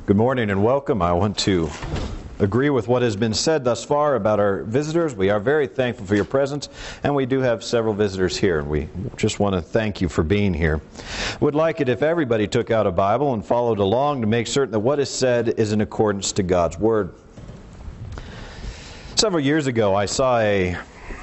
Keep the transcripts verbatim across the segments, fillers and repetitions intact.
Good morning and welcome. I want to agree with what has been said thus far about our visitors. We are very thankful for your presence, and we do have several visitors here. We just want to thank you for being here. Would like it if everybody took out a Bible and followed along to make certain that what is said is in accordance to God's Word. Several years ago, I saw a,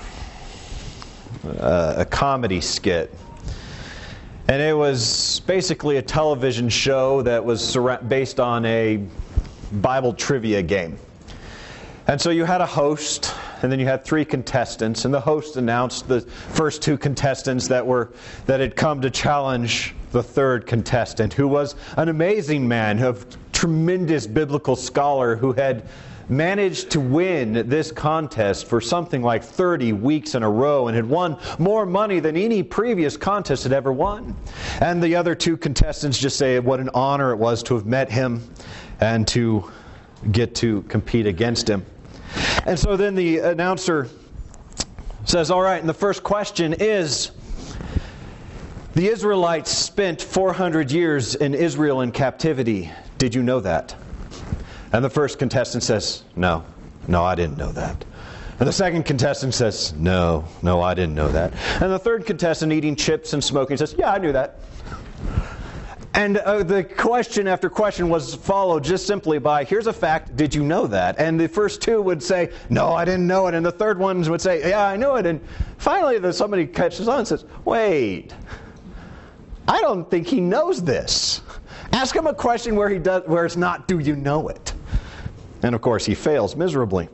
a, a comedy skit. And it was basically a television show that was based on a Bible trivia game. And so you had a host, and then you had three contestants, and the host announced the first two contestants that were that had come to challenge the third contestant, who was an amazing man, a tremendous biblical scholar who had managed to win this contest for something like thirty weeks in a row and had won more money than any previous contest had ever won. And the other two contestants just say what an honor it was to have met him and to get to compete against him. And so then the announcer says, all right, and the first question is, the Israelites spent four hundred years in Israel in captivity. Did you know that? And the first contestant says, no, no, I didn't know that. And the second contestant says, no, no, I didn't know that. And the third contestant, eating chips and smoking, says, yeah, I knew that. And uh, the question after question was followed just simply by, here's a fact, did you know that? And the first two would say, no, I didn't know it. And the third ones would say, yeah, I knew it. And finally somebody catches on and says, wait, I don't think he knows this. Ask him a question where he does, where it's not, do you know it? And of course, he fails miserably.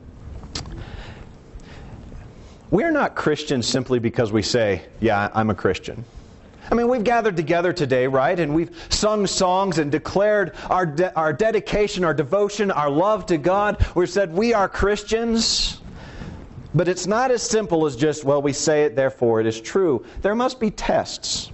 We're not Christians simply because we say, yeah, I'm a Christian. I mean, we've gathered together today, right? And we've sung songs and declared our de- our dedication, our devotion, our love to God. We've said we are Christians. But it's not as simple as just, well, we say it, therefore it is true. There must be tests.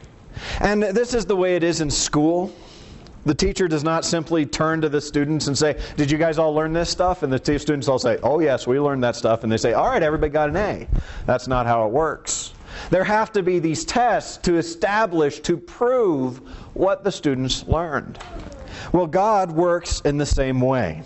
And this is the way it is in school. The teacher does not simply turn to the students and say, did you guys all learn this stuff? And the t- students all say, oh yes, we learned that stuff. And they say, all right, everybody got an A. That's not how it works. There have to be these tests to establish, to prove what the students learned. Well, God works in the same way.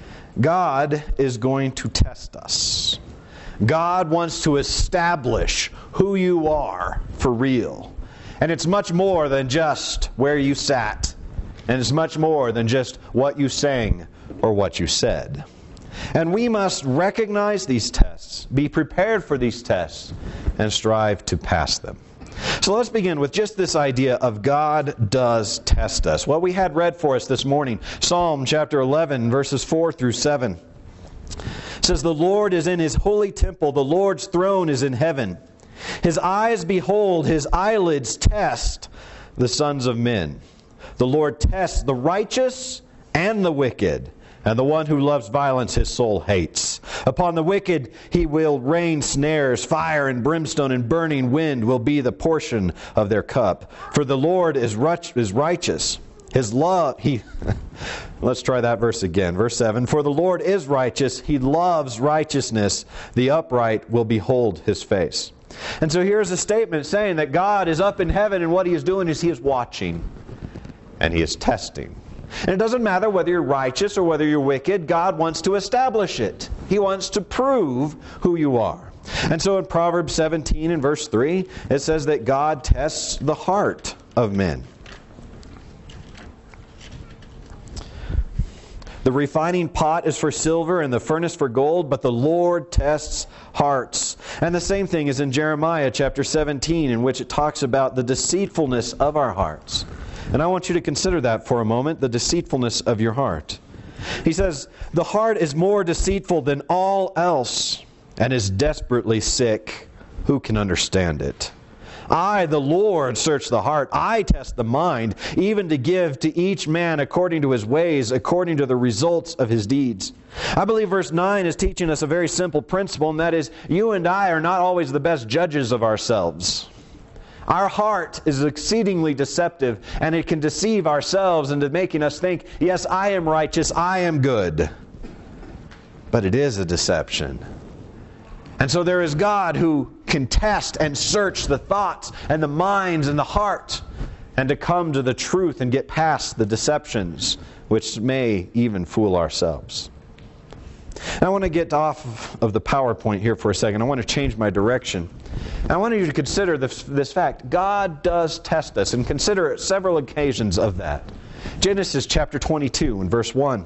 God is going to test us. God wants to establish who you are for real. And it's much more than just where you sat. And it's much more than just what you sang or what you said. And we must recognize these tests, be prepared for these tests, and strive to pass them. So let's begin with just this idea of God does test us. What we had read for us this morning, Psalm chapter eleven, verses four through seven. It says, the Lord is in His holy temple, the Lord's throne is in heaven. His eyes behold, His eyelids test the sons of men. The Lord tests the righteous and the wicked, and the one who loves violence his soul hates. Upon the wicked He will rain snares, fire and brimstone and burning wind will be the portion of their cup. For the Lord is righteous. His love, He... Let's try that verse again. Verse seven. For the Lord is righteous. He loves righteousness. The upright will behold His face. And so here's a statement saying that God is up in heaven, and what He is doing is He is watching. And He is testing. And it doesn't matter whether you're righteous or whether you're wicked. God wants to establish it. He wants to prove who you are. And so in Proverbs seventeen and verse three, it says that God tests the heart of men. The refining pot is for silver and the furnace for gold, but the Lord tests hearts. And the same thing is in Jeremiah chapter seventeen, in which it talks about the deceitfulness of our hearts. And I want you to consider that for a moment, the deceitfulness of your heart. He says, the heart is more deceitful than all else and is desperately sick. Who can understand it? I, the Lord, search the heart. I test the mind, even to give to each man according to his ways, according to the results of his deeds. I believe verse nine is teaching us a very simple principle, and that is, you and I are not always the best judges of ourselves. Our heart is exceedingly deceptive, and it can deceive ourselves into making us think, yes, I am righteous, I am good. But it is a deception. And so there is God who can test and search the thoughts and the minds and the heart. and to come to the truth and get past the deceptions which may even fool ourselves. Now, I want to get off of the PowerPoint here for a second. I want to change my direction. I want you to consider this, this fact. God does test us, and consider several occasions of that. Genesis chapter twenty-two and verse one.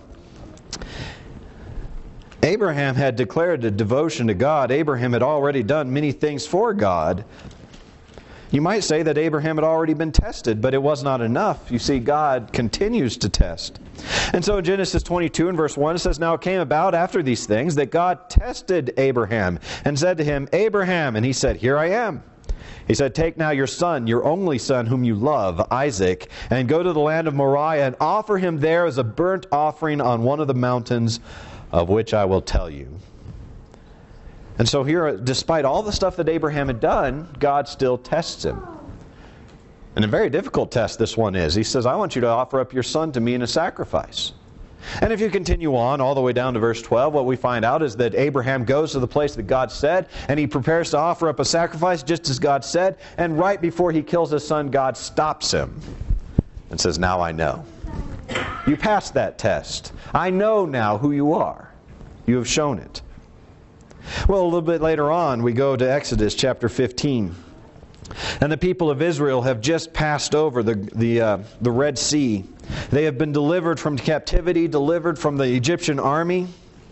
Abraham had declared a devotion to God. Abraham had already done many things for God. You might say that Abraham had already been tested, but it was not enough. You see, God continues to test. And so in Genesis twenty-two and verse one, it says, "Now it came about after these things that God tested Abraham and said to him, 'Abraham,' and he said, 'Here I am.' He said, 'Take now your son, your only son whom you love, Isaac, and go to the land of Moriah and offer him there as a burnt offering on one of the mountains of which I will tell you.'" And so here, despite all the stuff that Abraham had done, God still tests him. And a very difficult test this one is. He says, "I want you to offer up your son to me in a sacrifice." And if you continue on all the way down to verse twelve, what we find out is that Abraham goes to the place that God said, and he prepares to offer up a sacrifice just as God said, and right before he kills his son, God stops him and says, "Now I know. You passed that test. I know now who you are. You have shown it." Well, a little bit later on, we go to Exodus chapter fifteen. And the people of Israel have just passed over the, the, uh, the Red Sea. They have been delivered from captivity, delivered from the Egyptian army.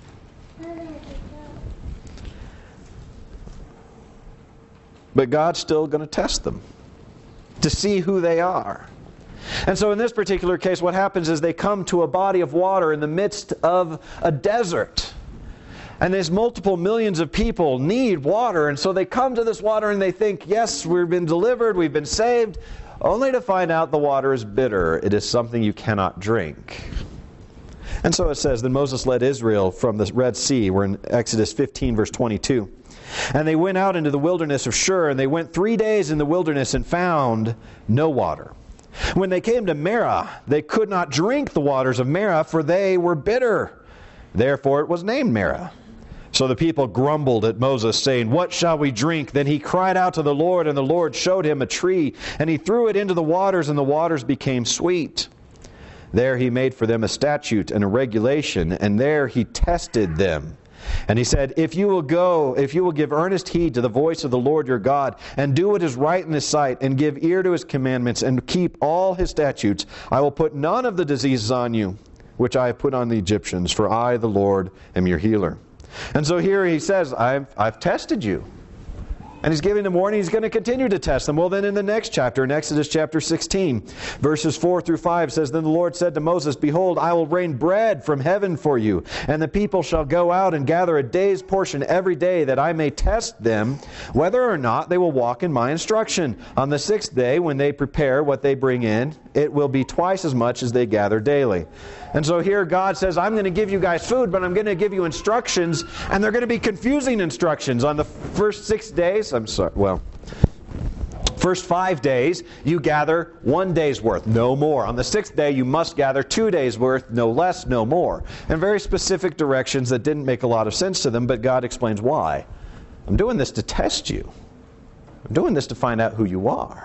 But God's still going to test them to see who they are. And so in this particular case, what happens is they come to a body of water in the midst of a desert. And there's multiple millions of people need water, and so they come to this water and they think, yes, we've been delivered, we've been saved, only to find out the water is bitter. It is something you cannot drink. And so it says, "Then Moses led Israel from the Red Sea." We're in Exodus fifteen, verse twenty-two. "And they went out into the wilderness of Shur, and they went three days in the wilderness and found no water. When they came to Marah, they could not drink the waters of Marah, for they were bitter. Therefore it was named Marah. So the people grumbled at Moses, saying, 'What shall we drink?' Then he cried out to the Lord, and the Lord showed him a tree, and he threw it into the waters, and the waters became sweet. There he made for them a statute and a regulation, and there he tested them. And he said, 'If you will go, if you will give earnest heed to the voice of the Lord your God, and do what is right in his sight, and give ear to his commandments, and keep all his statutes, I will put none of the diseases on you, which I have put on the Egyptians, for I, the Lord, am your healer.'" And so here he says, I've, I've tested you. And he's giving them warning, he's going to continue to test them. Well, then in the next chapter, in Exodus chapter sixteen, verses four through five says, "Then the Lord said to Moses, 'Behold, I will rain bread from heaven for you, and the people shall go out and gather a day's portion every day, that I may test them, whether or not they will walk in my instruction. On the sixth day, when they prepare what they bring in, it will be twice as much as they gather daily.'" And so here God says, I'm going to give you guys food, but I'm going to give you instructions, and they're going to be confusing instructions. On the first six days, I'm sorry, well, first five days, you gather one day's worth, no more. On the sixth day, you must gather two days' worth, no less, no more. And very specific directions that didn't make a lot of sense to them, but God explains why. I'm doing this to test you. I'm doing this to find out who you are.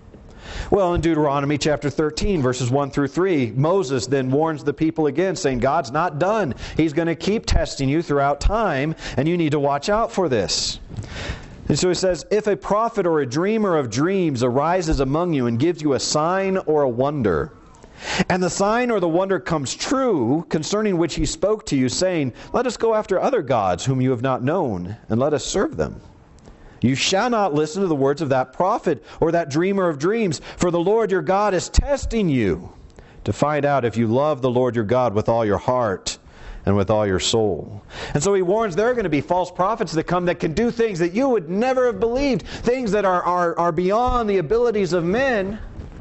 Well, in Deuteronomy chapter thirteen, verses one through three, Moses then warns the people again, saying, God's not done. He's going to keep testing you throughout time, and you need to watch out for this. And so he says, "If a prophet or a dreamer of dreams arises among you and gives you a sign or a wonder, and the sign or the wonder comes true, concerning which he spoke to you, saying, 'Let us go after other gods whom you have not known, and let us serve them,' you shall not listen to the words of that prophet or that dreamer of dreams, for the Lord your God is testing you to find out if you love the Lord your God with all your heart and with all your soul." And so he warns there are going to be false prophets that come that can do things that you would never have believed, things that are, are, are beyond the abilities of men,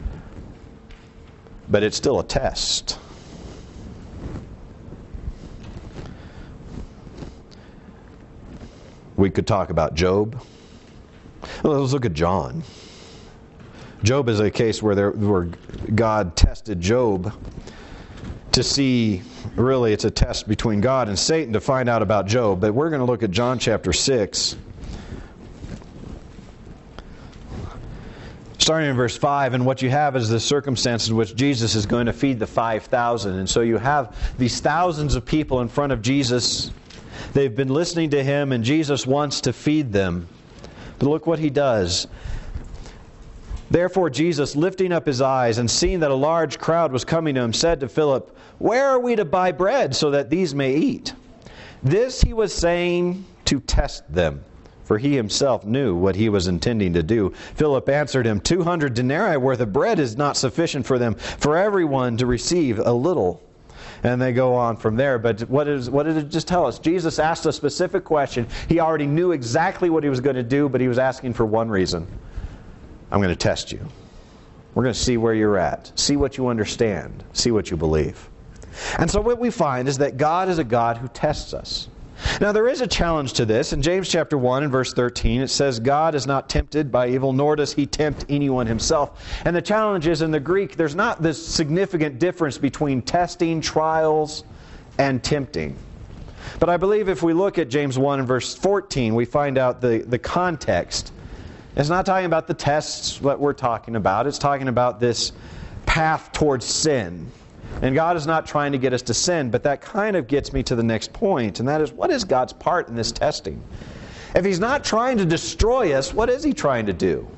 but it's still a test. We could talk about Job. Well, let's look at John. Job is a case where, there, where God tested Job to see, really it's a test between God and Satan to find out about Job. But we're going to look at John chapter six. Starting in verse five, and what you have is the circumstance in which Jesus is going to feed the five thousand. And so you have these thousands of people in front of Jesus. They've been listening to Him, and Jesus wants to feed them. But look what He does. Therefore Jesus, lifting up His eyes and seeing that a large crowd was coming to Him, said to Philip, "Where are we to buy bread so that these may eat?" This He was saying to test them, for He Himself knew what He was intending to do. Philip answered Him, two hundred denarii worth of bread is not sufficient for them, for everyone to receive a little." And they go on from there. But what, is, what did it just tell us? Jesus asked a specific question. He already knew exactly what He was going to do, but He was asking for one reason. I'm going to test you. We're going to see where you're at. See what you understand. See what you believe. And so what we find is that God is a God who tests us. Now there is a challenge to this. In James chapter one and verse thirteen, it says, "God is not tempted by evil, nor does He tempt anyone Himself." And the challenge is, in the Greek, there's not this significant difference between testing, trials, and tempting. But I believe if we look at James one and verse fourteen, we find out the, the context. It's not talking about the tests that we're talking about. It's talking about this path towards sin. And God is not trying to get us to sin, but that kind of gets me to the next point, and that is, what is God's part in this testing? If He's not trying to destroy us, what is He trying to do?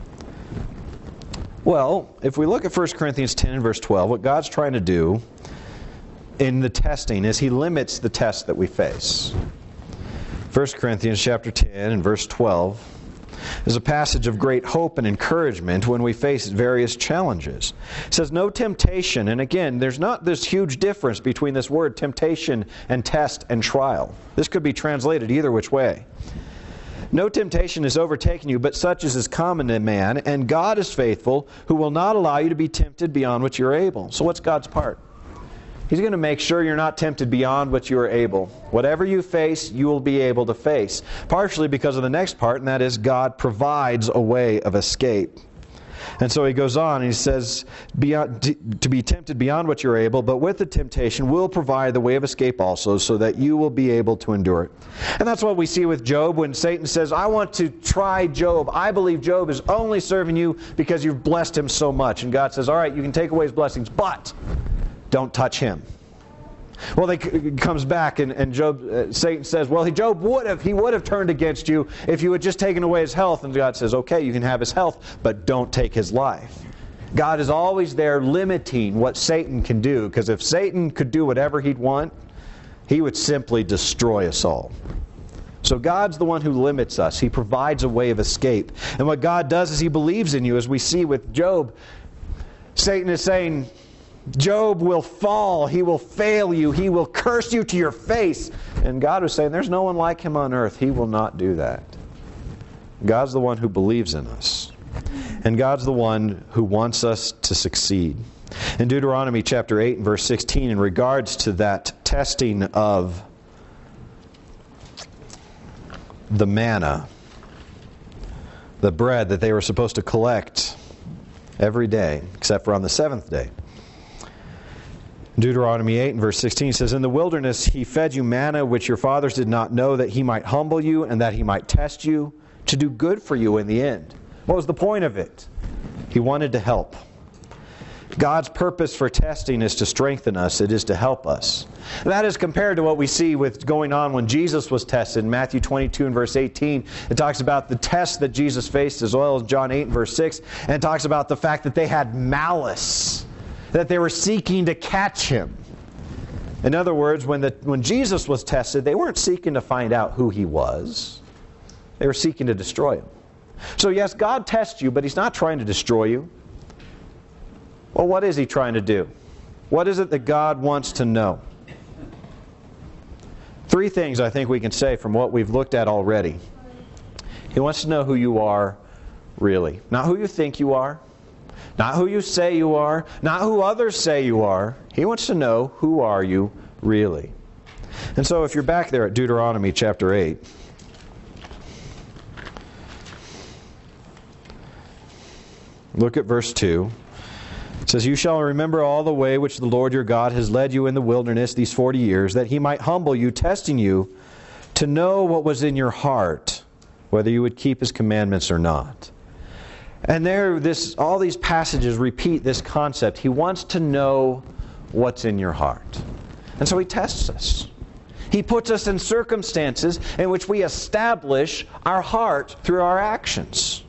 Well, if we look at First Corinthians ten and verse twelve, what God's trying to do in the testing is He limits the test that we face. First Corinthians chapter ten and verse twelve is a passage of great hope and encouragement when we face various challenges. It says, "No temptation," and again, there's not this huge difference between this word temptation and test and trial. This could be translated either which way. "No temptation has overtaken you, but such as is common to man, and God is faithful, who will not allow you to be tempted beyond what you're able." So what's God's part? He's going to make sure you're not tempted beyond what you are able. Whatever you face, you will be able to face. Partially because of the next part, and that is God provides a way of escape. And so he goes on, and he says, beyond, to be tempted beyond what you're able, but with the temptation will provide the way of escape also, so that you will be able to endure it. And that's what we see with Job when Satan says, "I want to try Job. I believe Job is only serving you because you've blessed him so much." And God says, "All right, you can take away his blessings, but don't touch him." Well, they comes back and, and Job, uh, Satan says, "Well, he, Job would have, he would have turned against you if you had just taken away his health." And God says, "Okay, you can have his health, but don't take his life." God is always there limiting what Satan can do, because if Satan could do whatever he'd want, he would simply destroy us all. So God's the one who limits us. He provides a way of escape. And what God does is He believes in you, as we see with Job. Satan is saying, Job will fall, he will fail you, he will curse you to your face. And God was saying, there's no one like him on earth. He will not do that. God's the one who believes in us. And God's the one who wants us to succeed. In Deuteronomy chapter eight and verse sixteen, in regards to that testing of the manna, the bread that they were supposed to collect every day, except for on the seventh day. Deuteronomy eight and verse sixteen says, "In the wilderness he fed you manna which your fathers did not know, that he might humble you and that he might test you, to do good for you in the end." What was the point of it? He wanted to help. God's purpose for testing is to strengthen us. It is to help us. And that is compared to what we see with going on when Jesus was tested. In Matthew twenty-two and verse eighteen, it talks about the test that Jesus faced, as well as John eight and verse six, and it talks about the fact that they had malice, that they were seeking to catch Him. In other words, when, the, when Jesus was tested, they weren't seeking to find out who He was. They were seeking to destroy Him. So yes, God tests you, but He's not trying to destroy you. Well, what is He trying to do? What is it that God wants to know? Three things I think we can say from what we've looked at already. He wants to know who you are really. Not who you think you are. Not who you say you are. Not who others say you are. He wants to know, who are you really? And so if you're back there at Deuteronomy chapter eight, look at verse two. It says, "You shall remember all the way which the Lord your God has led you in the wilderness these forty years, that He might humble you, testing you, to know what was in your heart, whether you would keep His commandments or not." And there, this, all these passages repeat this concept. He wants to know what's in your heart. And so He tests us. He puts us in circumstances in which we establish our heart through our actions.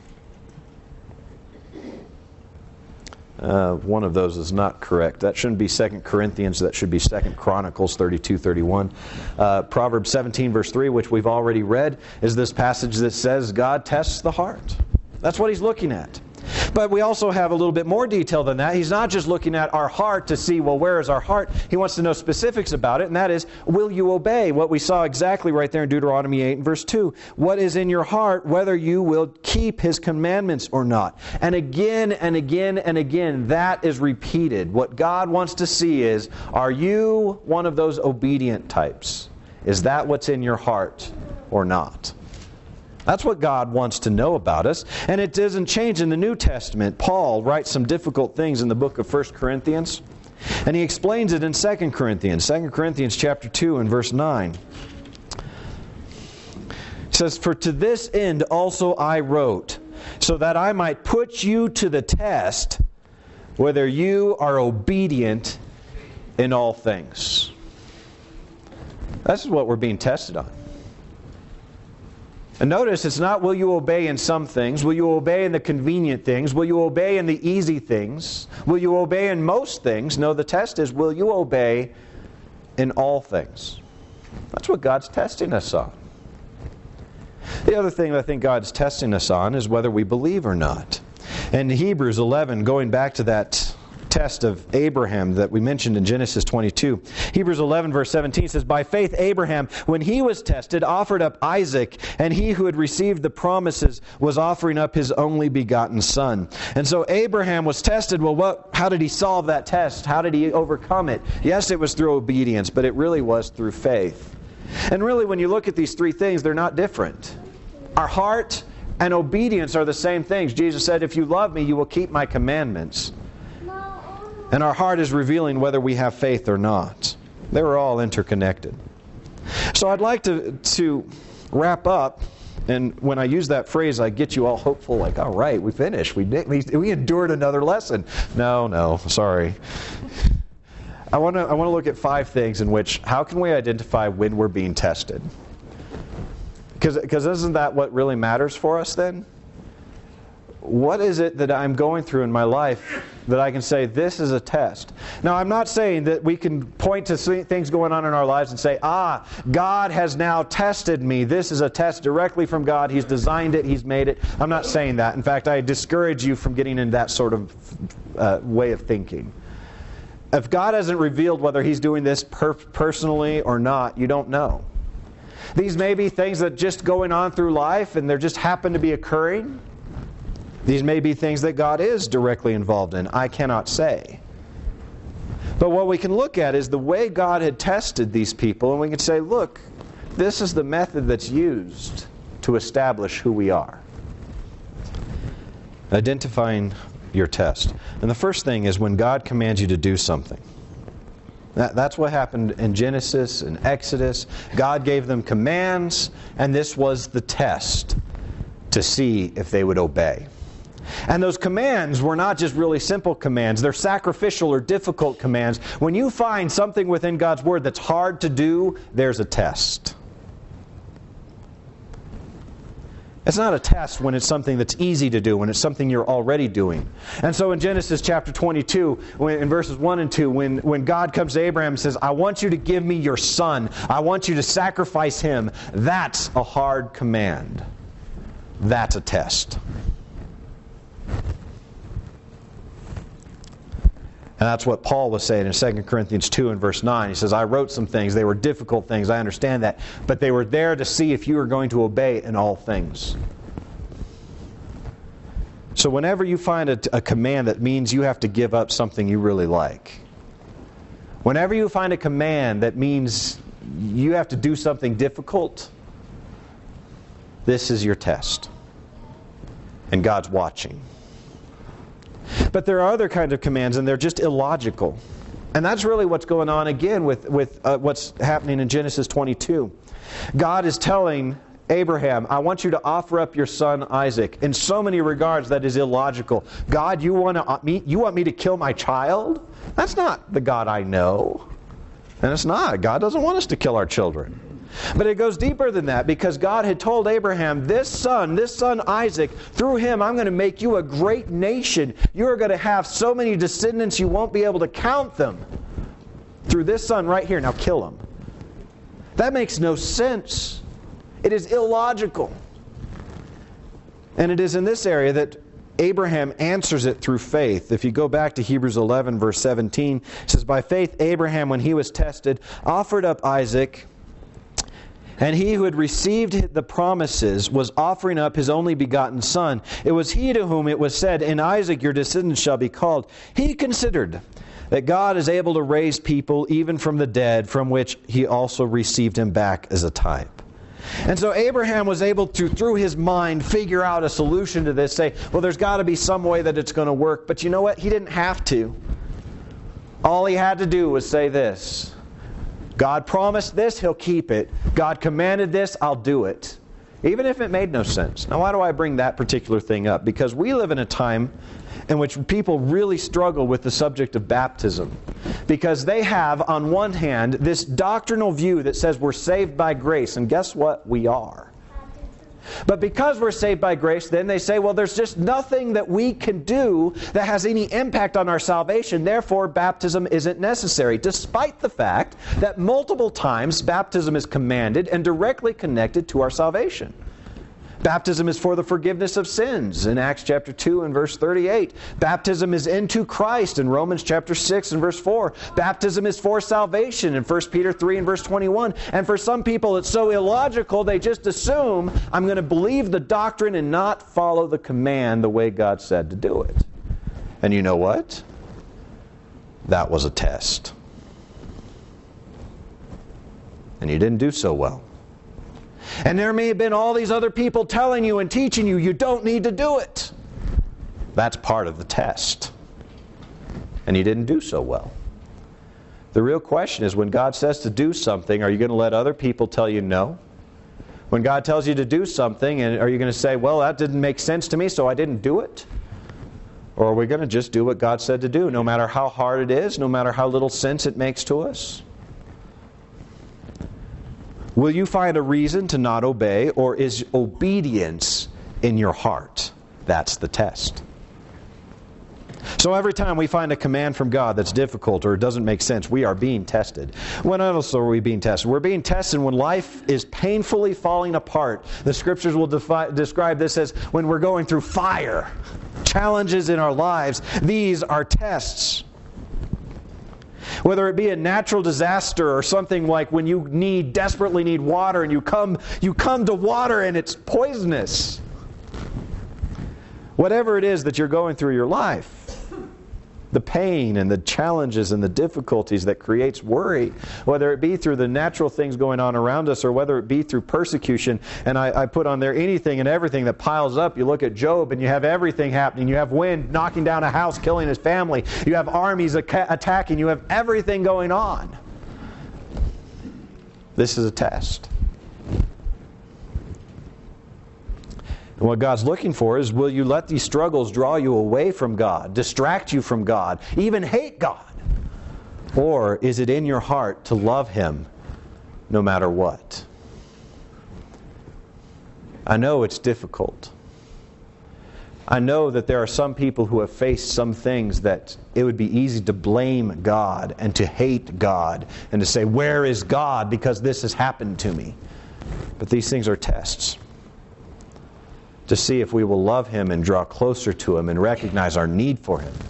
Uh, one of those is not correct. That shouldn't be Second Corinthians. That should be Second Chronicles thirty-two thirty-one. Uh, Proverbs seventeen verse three, which we've already read, is this passage that says God tests the heart. That's what He's looking at. But we also have a little bit more detail than that. He's not just looking at our heart to see, well, where is our heart? He wants to know specifics about it, and that is, will you obey? What we saw exactly right there in Deuteronomy eight and verse two. What is in your heart, whether you will keep His commandments or not? And again and again and again, that is repeated. What God wants to see is, are you one of those obedient types? Is that what's in your heart or not? That's what God wants to know about us. And it doesn't change in the New Testament. Paul writes some difficult things in the book of First Corinthians. And he explains it in Second Corinthians. Second Corinthians chapter two and verse nine. It says, "For to this end also I wrote, so that I might put you to the test, whether you are obedient in all things." This is what we're being tested on. And notice, it's not will you obey in some things, will you obey in the convenient things, will you obey in the easy things, will you obey in most things? No, the test is, will you obey in all things? That's what God's testing us on. The other thing I think God's testing us on is whether we believe or not. In Hebrews eleven, going back to that test of Abraham that we mentioned in Genesis twenty-two. Hebrews eleven verse seventeen says, "By faith Abraham, when he was tested, offered up Isaac, and he who had received the promises was offering up his only begotten son." And so Abraham was tested. Well, what? How did he solve that test? How did he overcome it? Yes, it was through obedience, but it really was through faith. And really, when you look at these three things, they're not different. Our heart and obedience are the same things. Jesus said, "If you love me, you will keep my commandments." And our heart is revealing whether we have faith or not. They were all interconnected. So I'd like to, to wrap up. And when I use that phrase, I get you all hopeful, like, all right, we finished. We did, we, we endured another lesson. No, no, sorry. I want to I want to look at five things in which, how can we identify when we're being tested? Because because isn't that what really matters for us then? What is it that I'm going through in my life that I can say, this is a test? Now, I'm not saying that we can point to things going on in our lives and say, ah, God has now tested me. This is a test directly from God. He's designed it. He's made it. I'm not saying that. In fact, I discourage you from getting in that sort of uh, way of thinking. If God hasn't revealed whether He's doing this per- personally or not, you don't know. These may be things that just going on through life and they just happen to be occurring. These may be things that God is directly involved in. I cannot say. But what we can look at is the way God had tested these people, and we can say, look, this is the method that's used to establish who we are. Identifying your test. And the first thing is when God commands you to do something. That, that's what happened in Genesis and Exodus. God gave them commands, and this was the test to see if they would obey. And those commands were not just really simple commands. They're sacrificial or difficult commands. When you find something within God's Word that's hard to do, there's a test. It's not a test when it's something that's easy to do, when it's something you're already doing. And so in Genesis chapter twenty-two, when, in verses one and two, when, when God comes to Abraham and says, I want you to give me your son. I want you to sacrifice him. That's a hard command. That's a test. And that's what Paul was saying in Second Corinthians two and verse nine. He says, I wrote some things. They were difficult things. I understand that. But they were there to see if you were going to obey in all things. So whenever you find a, a command that means you have to give up something you really like, whenever you find a command that means you have to do something difficult, this is your test. And God's watching. But there are other kinds of commands, and they're just illogical. And that's really what's going on again with, with uh, what's happening in Genesis twenty-two. God is telling Abraham, I want you to offer up your son Isaac. In so many regards, that is illogical. God, you want to me? You want me to kill my child? That's not the God I know. And it's not. God doesn't want us to kill our children. But it goes deeper than that, because God had told Abraham, this son, this son Isaac, through him I'm going to make you a great nation. You are going to have so many descendants you won't be able to count them. Through this son right here. Now kill him. That makes no sense. It is illogical. And it is in this area that Abraham answers it through faith. If you go back to Hebrews eleven, verse seventeen, it says, by faith Abraham, when he was tested, offered up Isaac, and he who had received the promises was offering up his only begotten son. It was he to whom it was said, in Isaac your descendants shall be called. He considered that God is able to raise people even from the dead, from which he also received him back as a type. And so Abraham was able to, through his mind, figure out a solution to this. Say, well, there's got to be some way that it's going to work. But you know what? He didn't have to. All he had to do was say this. God promised this, He'll keep it. God commanded this, I'll do it. Even if it made no sense. Now, why do I bring that particular thing up? Because we live in a time in which people really struggle with the subject of baptism. Because they have, on one hand, this doctrinal view that says we're saved by grace. And guess what? We are. But because we're saved by grace, then they say, well, there's just nothing that we can do that has any impact on our salvation. Therefore, baptism isn't necessary. Despite the fact that multiple times baptism is commanded and directly connected to our salvation. Baptism is for the forgiveness of sins in Acts chapter two and verse thirty-eight. Baptism is into Christ in Romans chapter six and verse four. Baptism is for salvation in First Peter three and verse twenty-one. And for some people it's so illogical they just assume I'm going to believe the doctrine and not follow the command the way God said to do it. And you know what? That was a test. And you didn't do so well. And there may have been all these other people telling you and teaching you, you don't need to do it. That's part of the test. And you didn't do so well. The real question is, when God says to do something, are you going to let other people tell you no? When God tells you to do something, and are you going to say, well, that didn't make sense to me, so I didn't do it? Or are we going to just do what God said to do, no matter how hard it is, no matter how little sense it makes to us? Will you find a reason to not obey, or is obedience in your heart? That's the test. So every time we find a command from God that's difficult or it doesn't make sense, we are being tested. When else are we being tested? We're being tested when life is painfully falling apart. The Scriptures will defi- describe this as when we're going through fire, challenges in our lives. These are tests. Whether it be a natural disaster or something like when you need desperately need water and you come you come to water and it's poisonous. Whatever it is that you're going through your life, the pain and the challenges and the difficulties that creates worry, whether it be through the natural things going on around us or whether it be through persecution. And I, I put on there anything and everything that piles up. You look at Job and you have everything happening. You have wind knocking down a house, killing his family. You have armies attacking. You have everything going on. This is a test. And what God's looking for is, will you let these struggles draw you away from God, distract you from God, even hate God? Or is it in your heart to love Him no matter what? I know it's difficult. I know that there are some people who have faced some things that it would be easy to blame God and to hate God and to say, where is God because this has happened to me? But these things are tests to see if we will love Him and draw closer to Him and recognize our need for Him.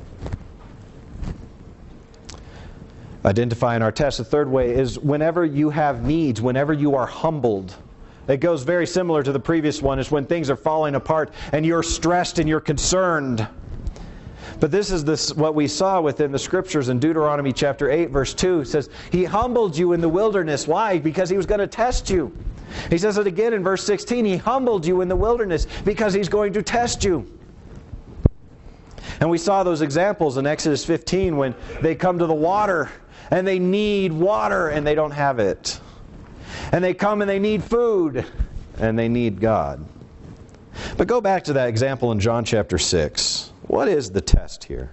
Identifying our tests. The third way is whenever you have needs, whenever you are humbled. It goes very similar to the previous one, is when things are falling apart and you're stressed and you're concerned. But this is this what we saw within the Scriptures in Deuteronomy chapter eight, verse two. It says, He humbled you in the wilderness. Why? Because He was going to test you. He says it again in verse sixteen. He humbled you in the wilderness because He's going to test you. And we saw those examples in Exodus fifteen when they come to the water and they need water and they don't have it. And they come and they need food and they need God. But go back to that example in John chapter six. What is the test here?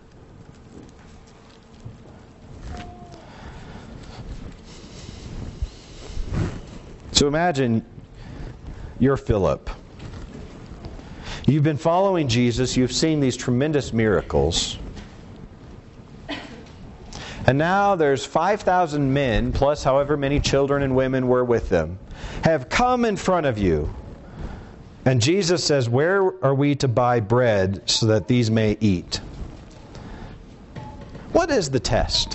So imagine you're Philip. You've been following Jesus. You've seen these tremendous miracles. And now there's five thousand men, plus however many children and women were with them, have come in front of you. And Jesus says, where are we to buy bread so that these may eat? What is the test?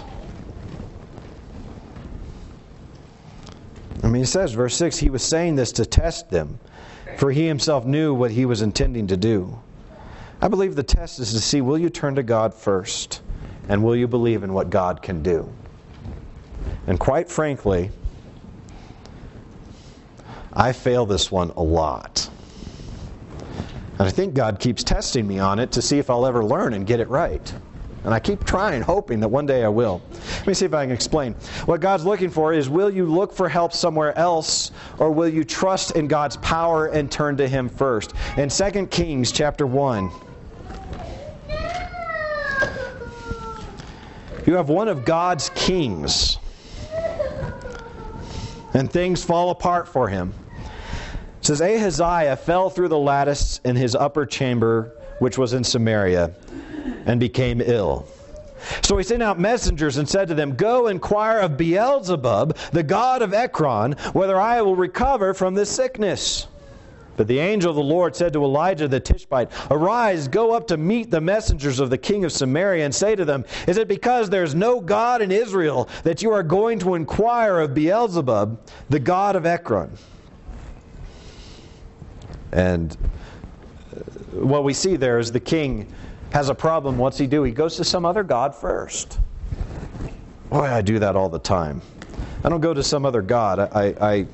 I mean, he says, verse six, he was saying this to test them, for he himself knew what he was intending to do. I believe the test is to see, will you turn to God first? And will you believe in what God can do? And quite frankly, I fail this one a lot. And I think God keeps testing me on it to see if I'll ever learn and get it right. And I keep trying, hoping that one day I will. Let me see if I can explain. What God's looking for is, will you look for help somewhere else, or will you trust in God's power and turn to Him first? In Second Kings chapter one, you have one of God's kings, and things fall apart for him. It says, Ahaziah fell through the lattice in his upper chamber, which was in Samaria, and became ill. So he sent out messengers and said to them, go inquire of Beelzebub, the god of Ekron, whether I will recover from this sickness. But the angel of the Lord said to Elijah the Tishbite, arise, go up to meet the messengers of the king of Samaria, and say to them, is it because there is no God in Israel that you are going to inquire of Beelzebub, the god of Ekron? And what we see there is the king has a problem. What's he do? He goes to some other god first. Boy, I do that all the time. I don't go to some other god. I... I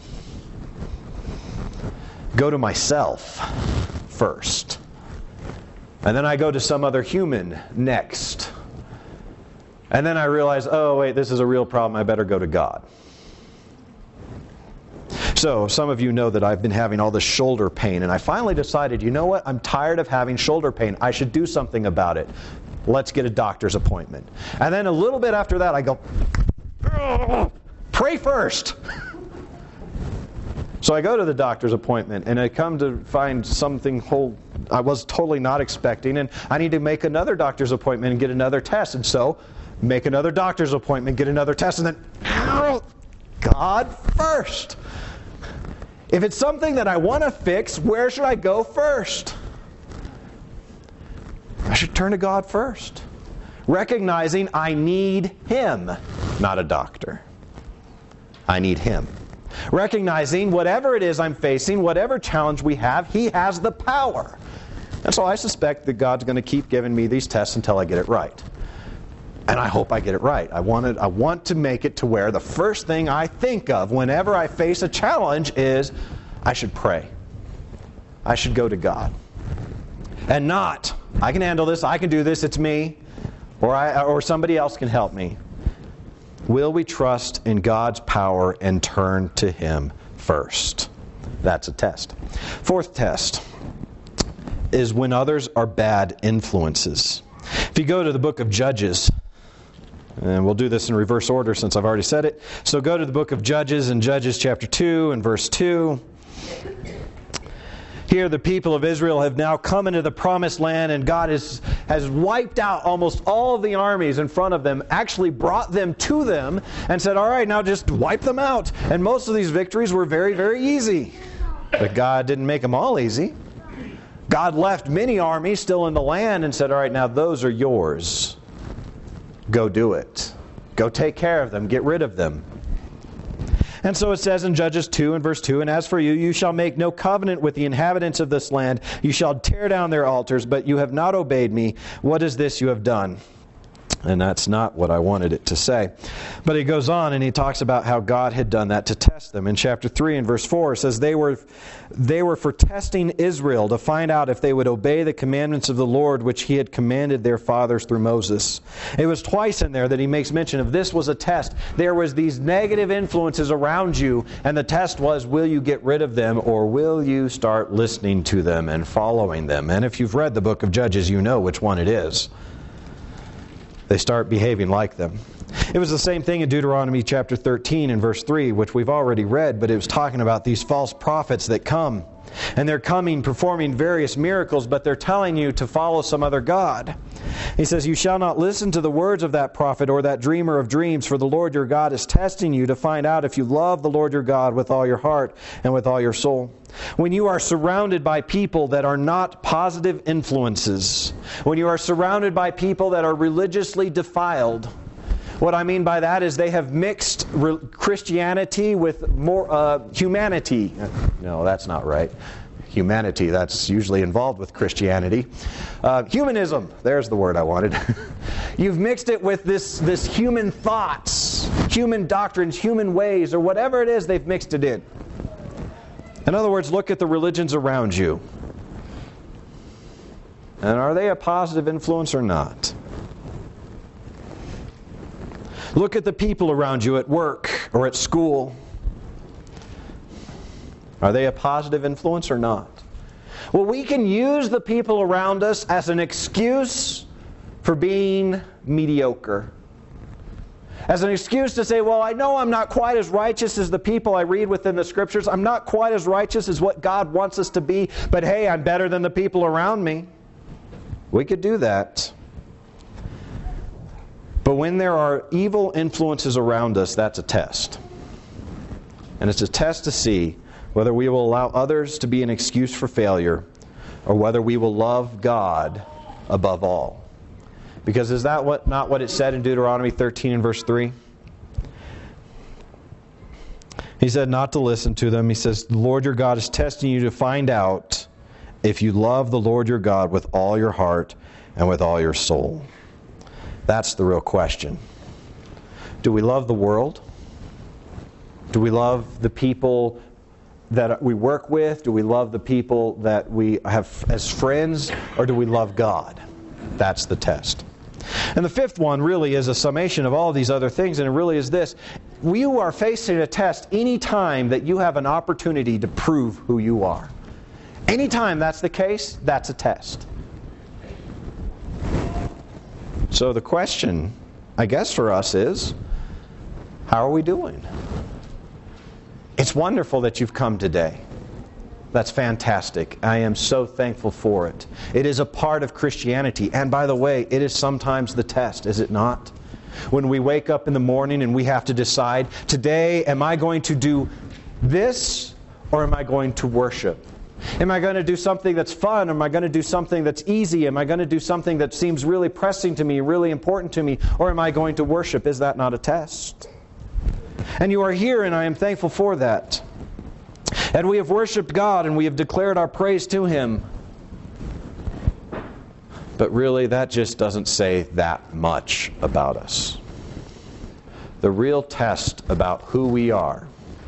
go to myself first. And then I go to some other human next. And then I realize, oh wait, this is a real problem. I better go to God. So, some of you know that I've been having all this shoulder pain, and I finally decided, you know what? I'm tired of having shoulder pain. I should do something about it. Let's get a doctor's appointment. And then a little bit after that, I go, pray first. So I go to the doctor's appointment, and I come to find something whole I was totally not expecting, and I need to make another doctor's appointment and get another test. And so, make another doctor's appointment, get another test, and then, God first. If it's something that I want to fix, where should I go first? I should turn to God first, recognizing I need Him, not a doctor. I need Him. Recognizing whatever it is I'm facing, whatever challenge we have, He has the power. And so I suspect that God's going to keep giving me these tests until I get it right. And I hope I get it right. I want, it, I want to make it to where the first thing I think of whenever I face a challenge is, I should pray. I should go to God. And not, I can handle this, I can do this, it's me, or, I, or somebody else can help me. Will we trust in God's power and turn to Him first? That's a test. Fourth test is when others are bad influences. If you go to the book of Judges, and we'll do this in reverse order since I've already said it. So go to the book of Judges in Judges chapter two and verse two. Here the people of Israel have now come into the promised land, and God has, has wiped out almost all of the armies in front of them, actually brought them to them, and said, all right, now just wipe them out. And most of these victories were very, very easy. But God didn't make them all easy. God left many armies still in the land and said, all right, now those are yours. Go do it. Go take care of them. Get rid of them. And so it says in Judges two and verse two, and as for you, you shall make no covenant with the inhabitants of this land. You shall tear down their altars, but you have not obeyed me. What is this you have done? And that's not what I wanted it to say. But he goes on and he talks about how God had done that to test them. In chapter three and verse four, it says, They were, they were for testing Israel to find out if they would obey the commandments of the Lord, which he had commanded their fathers through Moses. It was twice in there that he makes mention of this was a test. There was these negative influences around you, and the test was, will you get rid of them, or will you start listening to them and following them? And if you've read the book of Judges, you know which one it is. They start behaving like them. It was the same thing in Deuteronomy chapter thirteen and verse three, which we've already read, but it was talking about these false prophets that come. And they're coming, performing various miracles, but they're telling you to follow some other god. He says, You shall not listen to the words of that prophet or that dreamer of dreams, for the Lord your God is testing you to find out if you love the Lord your God with all your heart and with all your soul. When you are surrounded by people that are not positive influences, when you are surrounded by people that are religiously defiled, what I mean by that is they have mixed Christianity with more uh, humanity. No, that's not right. Humanity, that's usually involved with Christianity. Uh, humanism, there's the word I wanted. You've mixed it with this, this human thoughts, human doctrines, human ways, or whatever it is, they've mixed it in. In other words, look at the religions around you. And are they a positive influence or not? Look at the people around you at work or at school. Are they a positive influence or not? Well, we can use the people around us as an excuse for being mediocre. As an excuse to say, well, I know I'm not quite as righteous as the people I read within the Scriptures. I'm not quite as righteous as what God wants us to be. But hey, I'm better than the people around me. We could do that. But when there are evil influences around us, that's a test. And it's a test to see whether we will allow others to be an excuse for failure or whether we will love God above all. Because is that what not what it said in Deuteronomy thirteen and verse three? He said not to listen to them. He says, the Lord your God is testing you to find out if you love the Lord your God with all your heart and with all your soul. That's the real question. Do we love the world? Do we love the people that we work with? Do we love the people that we have as friends? Or do we love God? That's the test. And the fifth one really is a summation of all these other things, and it really is this. You are facing a test any time that you have an opportunity to prove who you are. Anytime that's the case, that's a test. So the question, I guess, for us is, how are we doing? It's wonderful that you've come today. That's fantastic. I am so thankful for it. It is a part of Christianity. And by the way, it is sometimes the test, is it not? When we wake up in the morning and we have to decide, today, am I going to do this or am I going to worship? Am I going to do something that's fun? Am I going to do something that's easy? Am I going to do something that seems really pressing to me, really important to me? Or am I going to worship? Is that not a test? And you are here, and I am thankful for that. And we have worshiped God, and we have declared our praise to Him. But really, that just doesn't say that much about us. The real test about who we are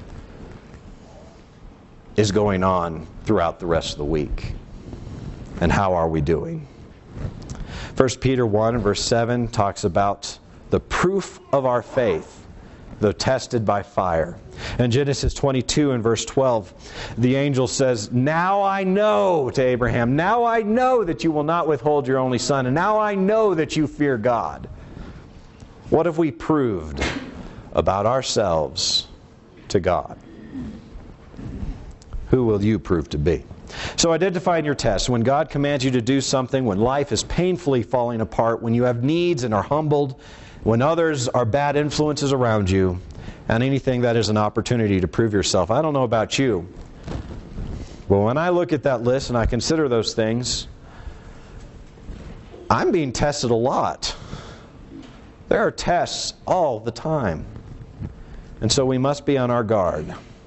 is going on throughout the rest of the week. And how are we doing? First Peter one, verse seven talks about the proof of our faith, though tested by fire. In Genesis twenty-two and verse twelve, the angel says, now I know, to Abraham, now I know that you will not withhold your only son, and now I know that you fear God. What have we proved about ourselves to God? Who will you prove to be? So identify in your test. When God commands you to do something, when life is painfully falling apart, when you have needs and are humbled, when others are bad influences around you, and anything that is an opportunity to prove yourself. I don't know about you, but when I look at that list and I consider those things, I'm being tested a lot. There are tests all the time. And so we must be on our guard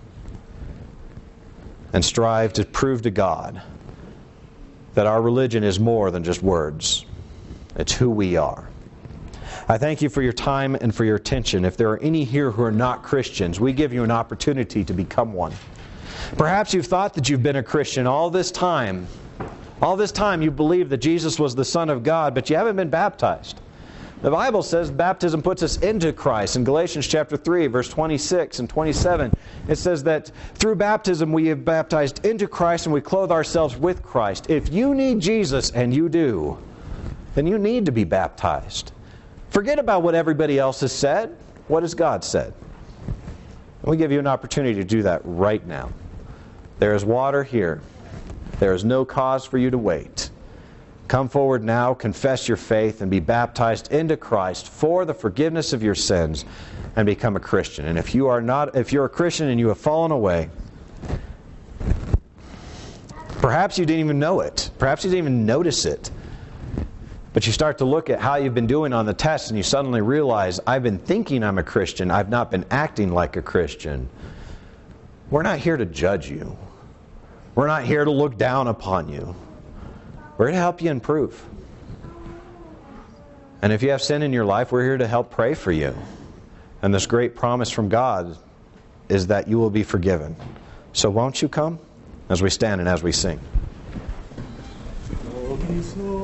and strive to prove to God that our religion is more than just words. It's who we are. I thank you for your time and for your attention. If there are any here who are not Christians, we give you an opportunity to become one. Perhaps you've thought that you've been a Christian all this time. All this time you believe that Jesus was the Son of God, but you haven't been baptized. The Bible says baptism puts us into Christ. In Galatians chapter three, verse twenty-six and twenty-seven, it says that through baptism we have baptized into Christ and we clothe ourselves with Christ. If you need Jesus, and you do, then you need to be baptized. Forget about what everybody else has said. What has God said? And we give you an opportunity to do that right now. There is water here. There is no cause for you to wait. Come forward now, confess your faith, and be baptized into Christ for the forgiveness of your sins, and become a Christian. And if you are not, if you're a Christian and you have fallen away, perhaps you didn't even know it. Perhaps you didn't even notice it. But you start to look at how you've been doing on the test, and you suddenly realize, I've been thinking I'm a Christian. I've not been acting like a Christian. We're not here to judge you. We're not here to look down upon you. We're here to help you improve. And if you have sin in your life, we're here to help pray for you. And this great promise from God is that you will be forgiven. So won't you come as we stand and as we sing? Oh,